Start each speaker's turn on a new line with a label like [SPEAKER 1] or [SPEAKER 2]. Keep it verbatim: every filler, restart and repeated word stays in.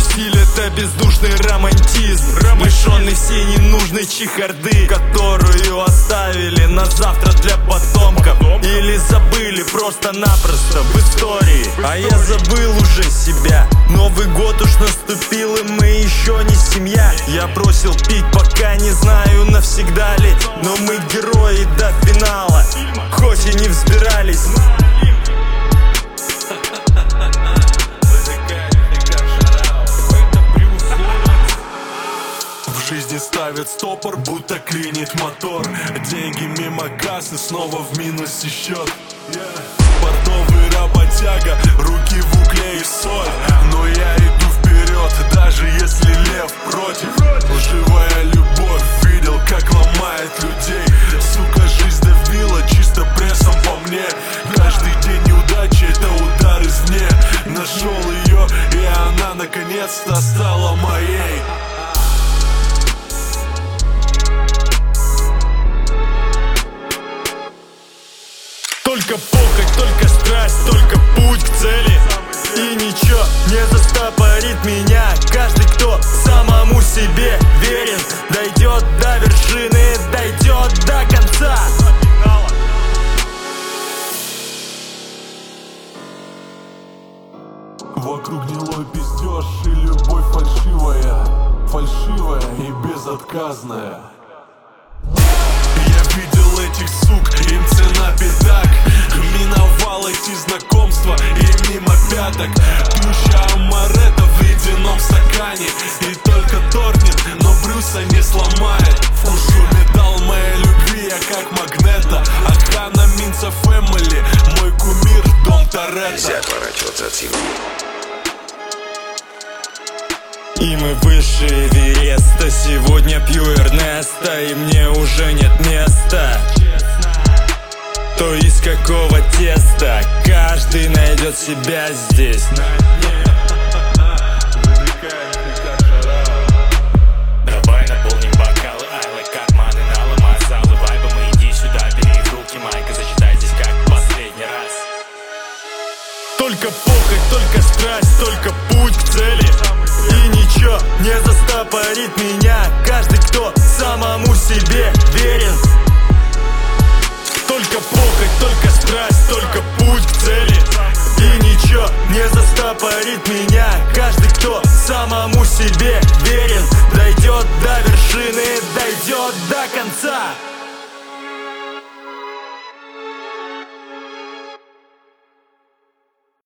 [SPEAKER 1] стиль — это бездушный романтизм, лишенный всей ненужной чехарды, которую оставили на завтра для потомков. Или забыли просто-напросто в истории. А я забыл уже себя. Новый год уж наступил, и мы еще не семья. Я бросил пить, пока не знаю, навсегда ли, но мы герои до финала, хоть и не взбирались.
[SPEAKER 2] В жизни ставят стопор, будто клинит мотор. Деньги мимо кассы, снова в минусе счет. Бордовый работяга, руки в угле и соль. Но я иду вперед, даже если лев против. Лживая любовь, видел, как ломает людей. Сука, жизнь давила чисто прессом по мне. Каждый день неудачи — это удар извне. Нашел ее, и она наконец-то стала моей.
[SPEAKER 1] Только похоть, только страсть, только путь к цели. И ничего не застопорит меня. Каждый, кто самому себе верен, дойдет до вершины, дойдет до конца.
[SPEAKER 2] Вокруг гнилой пиздеж и любовь фальшивая, фальшивая и безотказная. Я видел этих сук, им цена пятак. Миновал эти знакомства и мимо пяток. Пьющая амаретто в ледяном стакане. И только торнет, но Брюса не сломает. Вкушу металл моей любви, я как магнета. Охрана Минца Фэмили, мой кумир Дом Торетто.
[SPEAKER 3] Нельзя отворачиваться от силы.
[SPEAKER 1] И мы выше Эвереста. Сегодня пью Эрнеста, и мне уже нет места. То из какого теста каждый найдет себя здесь.
[SPEAKER 4] Давай наполним бокалы, айлы, карманы, наломай залы, вайбом, иди сюда, бери в руки майка, зачитай здесь как последний раз.
[SPEAKER 1] Только похоть, только страсть, только путь к цели. И ничего не застопорит меня. Каждый, кто самому себе верен. Только похоть, только страсть, только путь к цели. И ничего не застопорит меня. Каждый, кто самому себе верен, дойдет до вершины, дойдет до конца.